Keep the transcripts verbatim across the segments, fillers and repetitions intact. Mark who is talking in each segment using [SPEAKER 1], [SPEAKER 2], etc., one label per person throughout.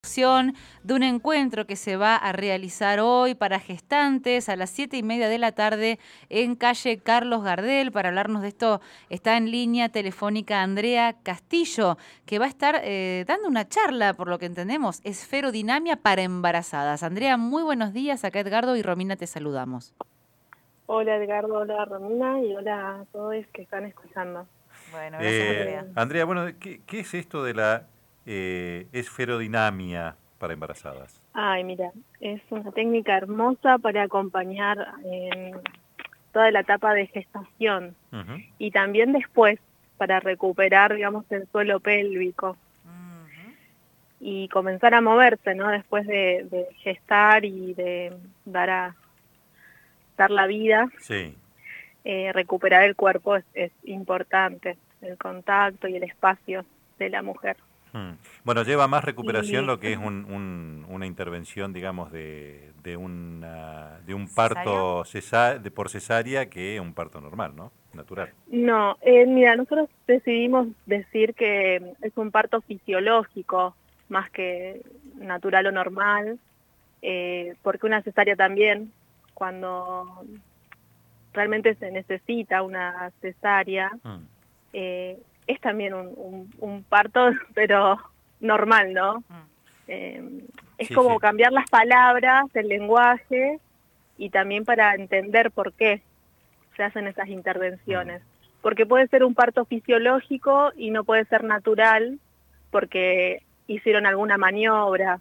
[SPEAKER 1] De un encuentro que se va a realizar hoy para gestantes a las siete y media de la tarde en calle Carlos Gardel. Para hablarnos de esto está en línea telefónica Andrea Castillo, que va a estar eh, dando una charla, por lo que entendemos, esferodinamia para embarazadas. Andrea, muy buenos días. Acá Edgardo y Romina te saludamos.
[SPEAKER 2] Hola Edgardo, hola Romina y hola a todos que están escuchando.
[SPEAKER 1] Bueno, gracias
[SPEAKER 3] Eh,
[SPEAKER 1] Andrea.
[SPEAKER 3] Andrea, bueno, ¿qué, qué es esto de la eh, esferodinamia para embarazadas?
[SPEAKER 2] Ay, mira, es una técnica hermosa para acompañar en toda la etapa de gestación
[SPEAKER 3] Uh-huh.
[SPEAKER 2] y también después para recuperar, digamos, el suelo pélvico
[SPEAKER 1] Uh-huh.
[SPEAKER 2] y comenzar a moverse, ¿no? Después de, de gestar y de dar a dar la vida,
[SPEAKER 3] Sí.
[SPEAKER 2] eh, recuperar el cuerpo es, es importante, el contacto y el espacio de la mujer.
[SPEAKER 3] Hmm. Bueno, lleva más recuperación
[SPEAKER 2] Y
[SPEAKER 3] lo que es un, un, una intervención, digamos, de, de, una, de un
[SPEAKER 1] ¿Cesárea?
[SPEAKER 3] parto cesá- de por cesárea que un parto normal, ¿no? Natural.
[SPEAKER 2] No, eh, mira, nosotros decidimos decir que es un parto fisiológico más que natural o normal, eh, porque una cesárea también, cuando realmente se necesita una cesárea,
[SPEAKER 3] Hmm.
[SPEAKER 2] eh, es también un, un, un parto, pero normal, ¿no?
[SPEAKER 1] Mm.
[SPEAKER 2] Eh, es
[SPEAKER 3] Sí,
[SPEAKER 2] como
[SPEAKER 3] sí.
[SPEAKER 2] cambiar las palabras, el lenguaje, y también para entender por qué se hacen esas intervenciones. Porque puede ser un parto fisiológico y no puede ser natural porque hicieron alguna maniobra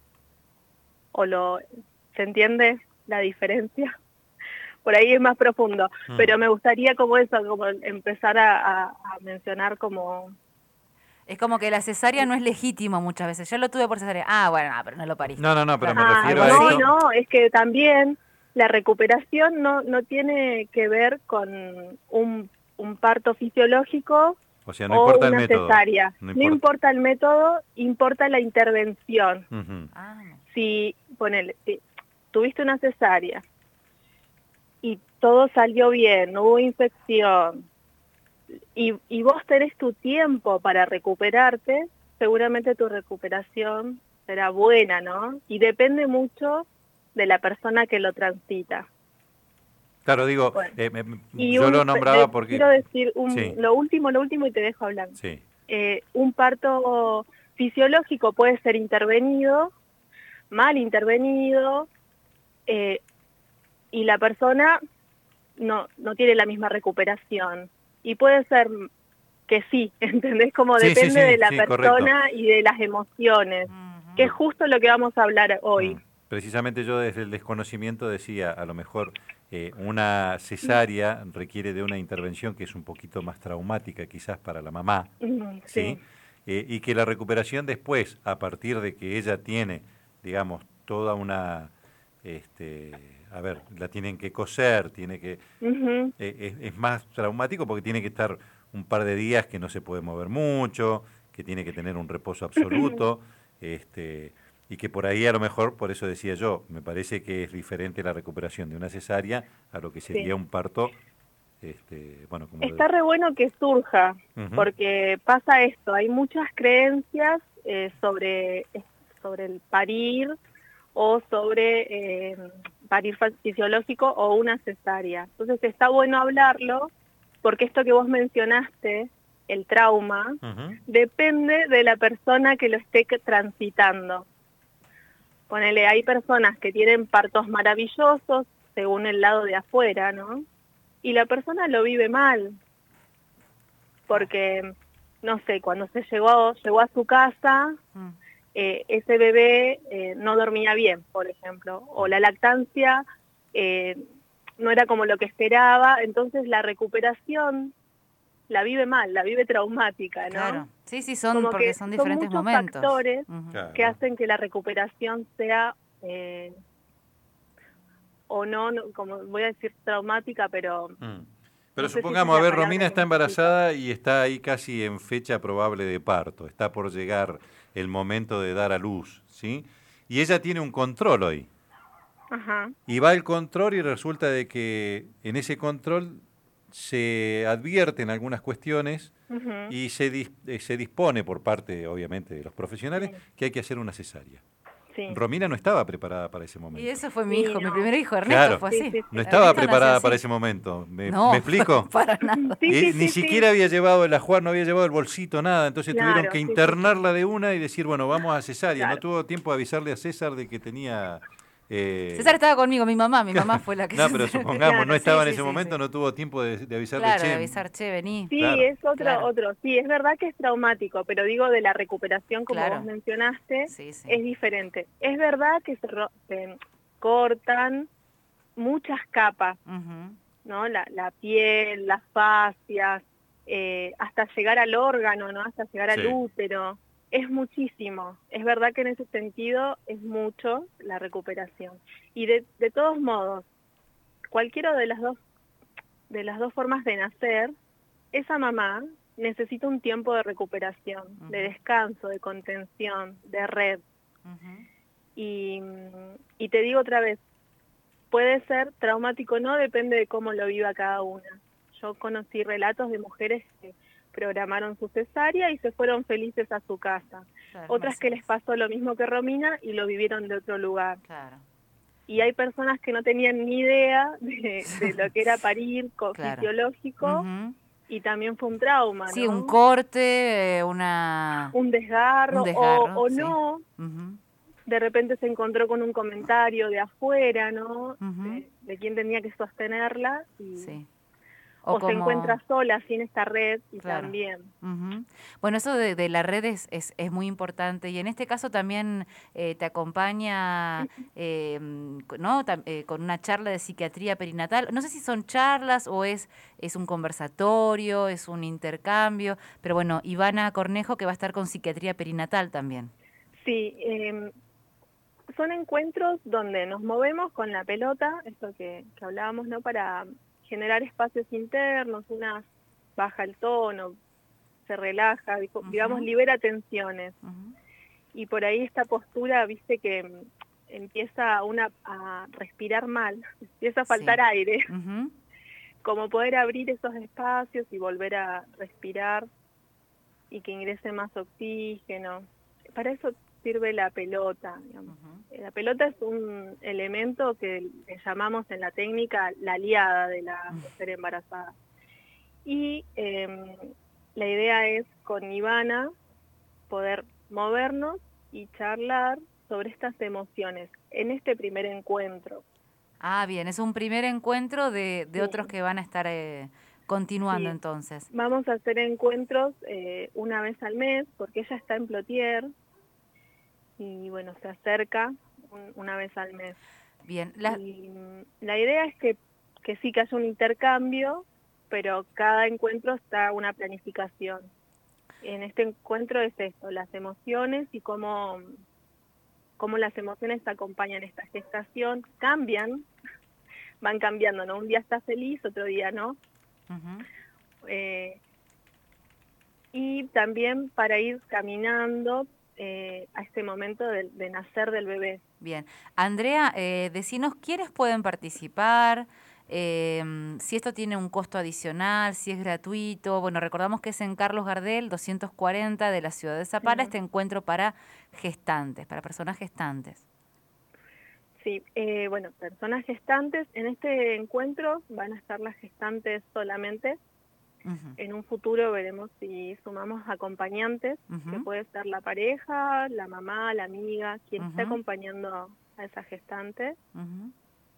[SPEAKER 2] o lo... ¿Se entiende la diferencia? Por ahí es más profundo,
[SPEAKER 3] Hmm.
[SPEAKER 2] pero me gustaría como eso, como empezar a, a, a mencionar como...
[SPEAKER 1] Es como que la cesárea no es legítima muchas veces. Yo lo tuve por cesárea. Ah, bueno, no, pero no lo pariste.
[SPEAKER 3] No, no, no, pero me
[SPEAKER 1] Claro,
[SPEAKER 2] Ah,
[SPEAKER 3] refiero
[SPEAKER 1] algo
[SPEAKER 3] a
[SPEAKER 2] no,
[SPEAKER 1] así.
[SPEAKER 3] esto.
[SPEAKER 2] no, es que también la recuperación no, no tiene que ver con un, un parto fisiológico
[SPEAKER 3] O sea, no
[SPEAKER 2] o
[SPEAKER 3] importa el
[SPEAKER 2] una
[SPEAKER 3] método.
[SPEAKER 2] cesárea.
[SPEAKER 3] No
[SPEAKER 2] No
[SPEAKER 3] importa.
[SPEAKER 2] importa el método, importa la intervención.
[SPEAKER 3] Uh-huh.
[SPEAKER 1] Ah, no.
[SPEAKER 2] Si, ponele, si tuviste una cesárea y todo salió bien, no hubo infección, y, y vos tenés tu tiempo para recuperarte, seguramente tu recuperación será buena, ¿no? Y depende mucho de la persona que lo transita.
[SPEAKER 3] Claro, digo,
[SPEAKER 2] Bueno,
[SPEAKER 3] eh, me- me-
[SPEAKER 2] y
[SPEAKER 3] yo
[SPEAKER 2] un,
[SPEAKER 3] lo nombraba
[SPEAKER 2] de,
[SPEAKER 3] porque...
[SPEAKER 2] quiero decir un,
[SPEAKER 3] Sí,
[SPEAKER 2] lo último, lo último y te dejo hablando.
[SPEAKER 3] sí.
[SPEAKER 2] Eh, un parto fisiológico puede ser intervenido, mal intervenido, eh, y la persona no, no tiene la misma recuperación. Y puede ser que sí, ¿entendés? Como
[SPEAKER 3] Sí, sí,
[SPEAKER 2] depende
[SPEAKER 3] sí,
[SPEAKER 2] de la
[SPEAKER 3] sí, correcto.
[SPEAKER 2] persona y de las emociones,
[SPEAKER 1] Ujú.
[SPEAKER 2] que es justo lo que vamos a hablar hoy.
[SPEAKER 3] Mm. Precisamente yo desde el desconocimiento decía, a lo mejor eh, una cesárea requiere de una intervención que es un poquito más traumática quizás para la mamá,
[SPEAKER 2] Mm,
[SPEAKER 3] ¿sí?
[SPEAKER 2] sí.
[SPEAKER 3] Eh, y que la recuperación después, a partir de que ella tiene, digamos, toda una, este, a ver, la tienen que coser, tiene que,
[SPEAKER 2] Uh-huh.
[SPEAKER 3] eh, es, es más traumático porque tiene que estar un par de días que no se puede mover mucho, que tiene que tener un reposo absoluto, este, y que por ahí a lo mejor, por eso decía yo, me parece que es diferente la recuperación de una cesárea a lo que sería
[SPEAKER 2] Sí.
[SPEAKER 3] un parto, este, bueno, como lo...
[SPEAKER 2] Está re bueno que surja,
[SPEAKER 3] Ujú.
[SPEAKER 2] porque pasa esto, hay muchas creencias eh, sobre, sobre el parir o sobre eh, parir fisiológico o una cesárea. Entonces está bueno hablarlo, porque esto que vos mencionaste, el trauma,
[SPEAKER 3] Ujú.
[SPEAKER 2] depende de la persona que lo esté transitando. Ponele, hay personas que tienen partos maravillosos según el lado de afuera, ¿no? Y la persona lo vive mal,
[SPEAKER 1] Claro.
[SPEAKER 2] porque, no sé, cuando se llegó, llegó a su casa,
[SPEAKER 1] Mm.
[SPEAKER 2] eh, ese bebé eh, no dormía bien, por ejemplo, o la lactancia eh, no era como lo que esperaba, entonces la recuperación la vive mal, la vive traumática, ¿no?
[SPEAKER 1] Claro. Sí, sí, son
[SPEAKER 2] Como
[SPEAKER 1] porque
[SPEAKER 2] que
[SPEAKER 1] son
[SPEAKER 2] son
[SPEAKER 1] diferentes
[SPEAKER 2] muchos
[SPEAKER 1] momentos.
[SPEAKER 2] factores
[SPEAKER 1] Ujú.
[SPEAKER 3] Claro.
[SPEAKER 2] que hacen que la recuperación sea, eh, o no, no, como voy a decir traumática, pero
[SPEAKER 3] Mm. Pero
[SPEAKER 2] no sé si esa es
[SPEAKER 3] supongamos, a
[SPEAKER 2] la
[SPEAKER 3] ver,
[SPEAKER 2] palabra
[SPEAKER 3] Romina
[SPEAKER 2] que
[SPEAKER 3] está
[SPEAKER 2] necesito.
[SPEAKER 3] embarazada y está ahí casi en fecha probable de parto, está por llegar el momento de dar a luz, ¿sí? Y ella tiene un control hoy.
[SPEAKER 2] Ajá.
[SPEAKER 3] Y va el control y resulta de que en ese control se advierten algunas cuestiones
[SPEAKER 2] Ujú.
[SPEAKER 3] y se, dis- eh, se dispone por parte, obviamente, de los profesionales
[SPEAKER 2] Sí,
[SPEAKER 3] que hay que hacer una cesárea.
[SPEAKER 2] sí,
[SPEAKER 3] Romina no estaba preparada para ese
[SPEAKER 1] Y
[SPEAKER 3] momento.
[SPEAKER 1] eso fue mi
[SPEAKER 2] sí,
[SPEAKER 1] hijo, mi
[SPEAKER 2] no.
[SPEAKER 1] primer hijo, Ernesto,
[SPEAKER 3] Claro,
[SPEAKER 1] fue
[SPEAKER 2] Sí,
[SPEAKER 1] así.
[SPEAKER 2] sí,
[SPEAKER 3] no
[SPEAKER 2] sí.
[SPEAKER 3] estaba
[SPEAKER 1] Ernesto nació
[SPEAKER 3] preparada para
[SPEAKER 1] así.
[SPEAKER 3] ese momento. ¿Me, me
[SPEAKER 1] No,
[SPEAKER 3] explico?
[SPEAKER 1] para nada.
[SPEAKER 2] Sí,
[SPEAKER 3] Y
[SPEAKER 2] sí,
[SPEAKER 3] ni
[SPEAKER 2] sí, sí.
[SPEAKER 3] siquiera había llevado el ajuar, no había llevado el bolsito, nada. Entonces tuvieron
[SPEAKER 2] Claro,
[SPEAKER 3] que
[SPEAKER 2] sí, sí, sí.
[SPEAKER 3] internarla de una y decir, bueno, vamos a cesárea. No
[SPEAKER 2] Claro.
[SPEAKER 3] tuvo tiempo de avisarle a César de que tenía...
[SPEAKER 1] César
[SPEAKER 3] eh,
[SPEAKER 1] estaba conmigo, mi mamá, mi mamá fue la que
[SPEAKER 3] no,
[SPEAKER 1] se
[SPEAKER 3] pero
[SPEAKER 1] enteró que-
[SPEAKER 3] supongamos, no
[SPEAKER 2] Claro.
[SPEAKER 1] Sí,
[SPEAKER 3] estaba en
[SPEAKER 1] sí,
[SPEAKER 3] ese
[SPEAKER 1] sí,
[SPEAKER 3] momento,
[SPEAKER 1] sí.
[SPEAKER 3] no tuvo tiempo de, de avisarle,
[SPEAKER 1] Claro, de
[SPEAKER 3] che,
[SPEAKER 1] avisar, che, vení.
[SPEAKER 2] Sí,
[SPEAKER 3] claro.
[SPEAKER 2] es otro,
[SPEAKER 1] Claro,
[SPEAKER 2] otro. Sí, es verdad que es traumático, pero digo de la recuperación, como vos
[SPEAKER 1] claro.
[SPEAKER 2] mencionaste,
[SPEAKER 1] Sí, sí.
[SPEAKER 2] es diferente. Es verdad que se, ro- se cortan muchas capas,
[SPEAKER 1] Ujú.
[SPEAKER 2] ¿no? La, la piel, las fascias, eh, hasta llegar al órgano, ¿no? Hasta llegar
[SPEAKER 3] Sí.
[SPEAKER 2] al útero. Es muchísimo. Es verdad que en ese sentido es mucho la recuperación. Y de, de todos modos, cualquiera de las dos, de las dos formas de nacer, esa mamá necesita un tiempo de recuperación,
[SPEAKER 1] Ujú.
[SPEAKER 2] de descanso, de contención, de red.
[SPEAKER 1] Ujú.
[SPEAKER 2] Y, y te digo otra vez, puede ser traumático o no, depende de cómo lo viva cada una. Yo conocí relatos de mujeres que programaron su cesárea y se fueron felices a su casa.
[SPEAKER 1] Claro,
[SPEAKER 2] Otras que les
[SPEAKER 1] Mercedes.
[SPEAKER 2] pasó lo mismo que Romina y lo vivieron de otro lugar.
[SPEAKER 1] Claro,
[SPEAKER 2] Y hay personas que no tenían ni idea de, de lo que era parir co-
[SPEAKER 1] claro.
[SPEAKER 2] fisiológico
[SPEAKER 1] Ujú.
[SPEAKER 2] y también fue un trauma,
[SPEAKER 1] Sí, un
[SPEAKER 2] ¿no?
[SPEAKER 1] corte, eh, una,
[SPEAKER 2] Un
[SPEAKER 1] un
[SPEAKER 2] desgarro o,
[SPEAKER 1] desgarro,
[SPEAKER 2] o
[SPEAKER 1] sí.
[SPEAKER 2] no,
[SPEAKER 1] Ujú.
[SPEAKER 2] de repente se encontró con un comentario de afuera, ¿no?
[SPEAKER 1] Ujú.
[SPEAKER 2] De, de quién tenía que sostenerla y
[SPEAKER 1] Sí. O
[SPEAKER 2] o se
[SPEAKER 1] como,
[SPEAKER 2] encuentra sola sin esta red y
[SPEAKER 1] claro.
[SPEAKER 2] también.
[SPEAKER 1] Ujú. Bueno, eso de, de la red es, es, es muy importante y en este caso también eh, te acompaña eh, ¿no? Tam- eh, con una charla de psiquiatría perinatal. No sé si son charlas o es, es un conversatorio, es un intercambio, pero bueno, Ivana Cornejo que va a estar con psiquiatría perinatal también.
[SPEAKER 2] Sí, eh, son encuentros donde nos movemos con la pelota, esto que, que hablábamos, ¿no? Para generar espacios internos, una baja el tono, se relaja, digo- digamos,
[SPEAKER 1] Ujú.
[SPEAKER 2] libera tensiones.
[SPEAKER 1] Ujú.
[SPEAKER 2] Y por ahí esta postura, viste, que mm, empieza una a respirar mal, empieza a faltar
[SPEAKER 1] Sí.
[SPEAKER 2] aire,
[SPEAKER 1] Ujú.
[SPEAKER 2] como poder abrir esos espacios y volver a respirar y que ingrese más oxígeno. Para eso sirve la pelota, digamos.
[SPEAKER 1] Ujú.
[SPEAKER 2] La pelota es un elemento que le llamamos en la técnica la aliada de la mujer embarazada. Y eh, la idea es con Ivana poder movernos y charlar sobre estas emociones en este primer encuentro.
[SPEAKER 1] Ah, bien, es un primer encuentro de, de
[SPEAKER 2] Sí,
[SPEAKER 1] otros que van a estar eh, continuando
[SPEAKER 2] sí.
[SPEAKER 1] entonces.
[SPEAKER 2] Vamos a hacer encuentros eh, una vez al mes porque ella está en Plotier y bueno, se acerca un- una vez al mes.
[SPEAKER 1] Bien, la,
[SPEAKER 2] Y mm, la idea es que, que sí que haya un intercambio, pero cada encuentro está una planificación. En este encuentro es esto, las emociones y cómo, cómo las emociones acompañan esta gestación, cambian, van cambiando, ¿no? Un día está feliz, otro día no.
[SPEAKER 1] ujú.
[SPEAKER 2] Eh, y también para ir caminando eh, a este momento de, de nacer del bebé.
[SPEAKER 1] Bien. Andrea, eh, decinos quiénes pueden participar, eh, si esto tiene un costo adicional, si es gratuito. Bueno, recordamos que es en Carlos Gardel, doscientos cuarenta de la ciudad de Zapala, este encuentro para gestantes, para personas gestantes.
[SPEAKER 2] Sí, eh, bueno, personas gestantes, en este encuentro van a estar las gestantes solamente.
[SPEAKER 1] Ujú.
[SPEAKER 2] En un futuro veremos si sumamos acompañantes,
[SPEAKER 1] Ujú.
[SPEAKER 2] que puede ser la pareja, la mamá, la amiga, quien esté
[SPEAKER 1] Ujú.
[SPEAKER 2] acompañando a esa gestante.
[SPEAKER 1] Ujú.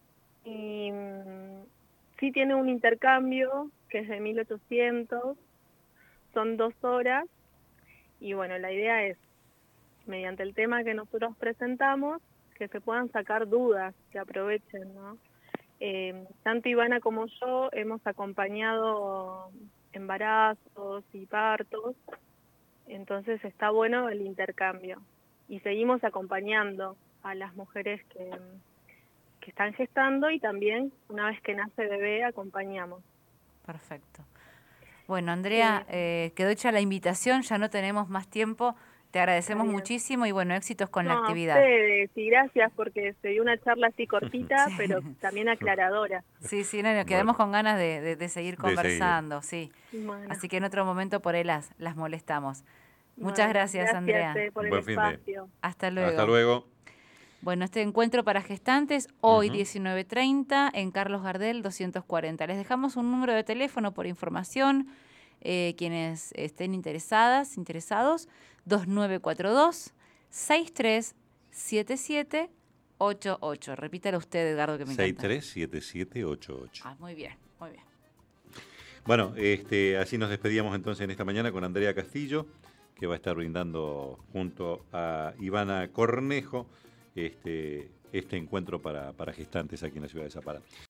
[SPEAKER 2] Y mm, sí tiene un intercambio que es de mil ochocientos, son dos horas, y bueno, la idea es, mediante el tema que nosotros presentamos, que se puedan sacar dudas, que aprovechen, ¿no? Eh, tanto Ivana como yo hemos acompañado embarazos y partos, entonces está bueno el intercambio. Y seguimos acompañando a las mujeres que, que están gestando y también una vez que nace bebé acompañamos.
[SPEAKER 1] Perfecto. Bueno, Andrea,
[SPEAKER 2] Eh,
[SPEAKER 1] eh, quedó hecha la invitación, ya no tenemos más tiempo. Te agradecemos
[SPEAKER 2] Bien.
[SPEAKER 1] muchísimo y bueno, éxitos con
[SPEAKER 2] No,
[SPEAKER 1] la
[SPEAKER 2] a
[SPEAKER 1] actividad.
[SPEAKER 2] ustedes, y gracias porque se dio una charla así cortita,
[SPEAKER 1] Sí.
[SPEAKER 2] pero también aclaradora.
[SPEAKER 1] Sí, sí, no, nos quedamos
[SPEAKER 3] Bueno.
[SPEAKER 1] con ganas de, de- de seguir
[SPEAKER 3] De seguir.
[SPEAKER 1] conversando, sí.
[SPEAKER 2] Bueno,
[SPEAKER 1] Así que en otro momento por ahí las, las molestamos. Muchas
[SPEAKER 2] bueno,
[SPEAKER 1] gracias, Andrea.
[SPEAKER 2] eh, por
[SPEAKER 3] Un
[SPEAKER 2] el
[SPEAKER 3] buen fin de.
[SPEAKER 2] espacio.
[SPEAKER 1] Hasta luego.
[SPEAKER 3] Hasta luego.
[SPEAKER 1] Bueno, este encuentro para gestantes, hoy
[SPEAKER 3] Ujú.
[SPEAKER 1] diecinueve treinta, en Carlos Gardel doscientos cuarenta. Les dejamos un número de teléfono por información, eh, quienes estén interesadas, interesados, dos nueve cuatro dos, seis tres siete siete ocho ocho. Repítalo usted, Edgardo, que me
[SPEAKER 3] seis
[SPEAKER 1] encanta.
[SPEAKER 3] tres siete siete ocho ocho.
[SPEAKER 1] Ah, muy bien, muy bien.
[SPEAKER 3] Bueno, este, así nos despedíamos entonces en esta mañana con Andrea Castillo, que va a estar brindando junto a Ivana Cornejo este, este encuentro para, para gestantes aquí en la ciudad de Zapala.